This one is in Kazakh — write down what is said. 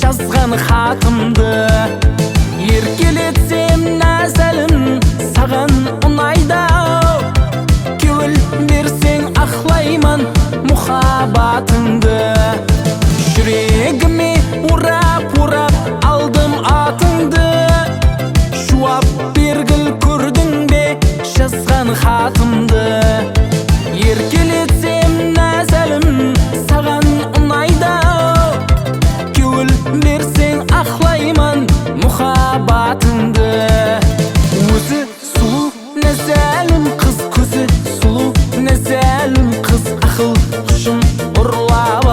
жазған хатымды. Еркелетсем нәзәлім саған ұнайды. Көңіл берсең ақлайман мұхаббатыңды. Жүрегіме урап алдым атыңды. Жуап бергіл көрдің бе жазған хатымды. Еркелетсем нәзәлім саған ұнайды. Көңіл берсең ақлайман мұхаббатыңды. Өзі сұлу нәзәлім қыз, көзі сұлу нәзәлім қыз, ақыл құшын ұрлап